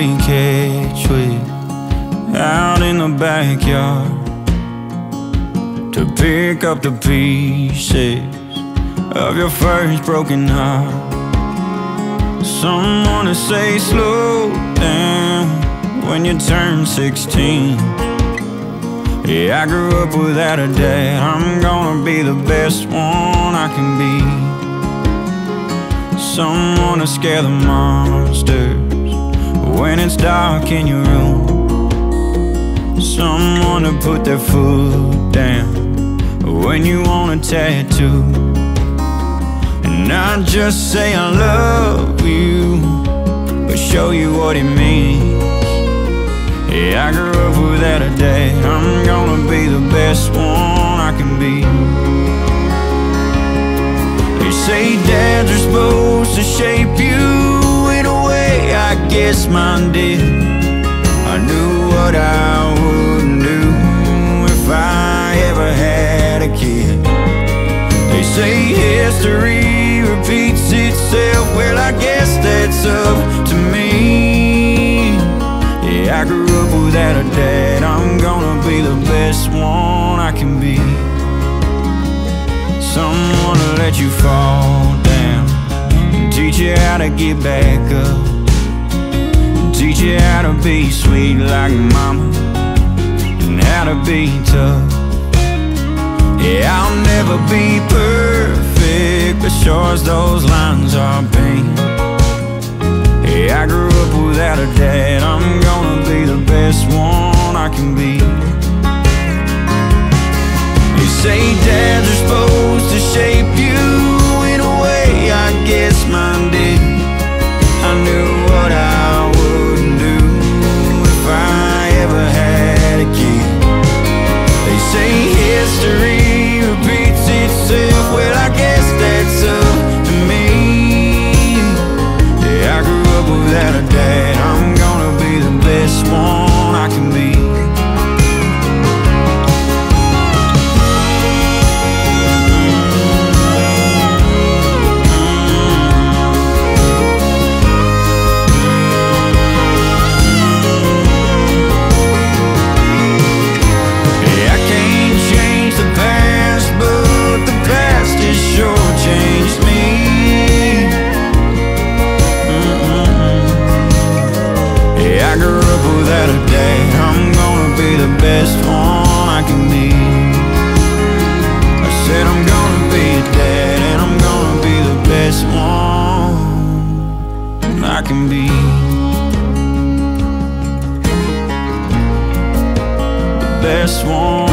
play catch with out in the backyard to pick up the pieces of your first broken heart. Someone to say slow down when you turn 16. Yeah, I grew up without a dad. I'm gonna be the best one I can be. Someone to scare the monsters when it's dark in your room. Someone to put their foot down when you want a tattoo. And not just say I love you, but show you what it means. Yeah, I grew up without a dad. I'm gonna be the best one I can be. They say dads are supposed to shape you in a way, I guess mine did. I knew what I wouldn't do if I ever had a kid. They say history repeats itself. Well, I guess that's up to me. Yeah, I grew up without a dad. I'm gonna be the best one I can be. Someone to let you fall down and teach you how to get back up. Teach you how to be sweet like mama and how to be tough. Yeah, I'll never be perfect, but sure as those lines are paint. Yeah, I grew up without a dad. I'm gonna be the best one I can be. They say dads are supposed to shape you in a way, I guess mine did. I knew what I wouldn't do if I ever had a kid. They say history repeats itself. Well, I guess that's up to me. Yeah, I grew up without a dad. I'm gonna be the best one I can be. Without a dad, I'm gonna be the best one I can be. I said I'm gonna be a dad, and I'm gonna be the best one I can be. The best one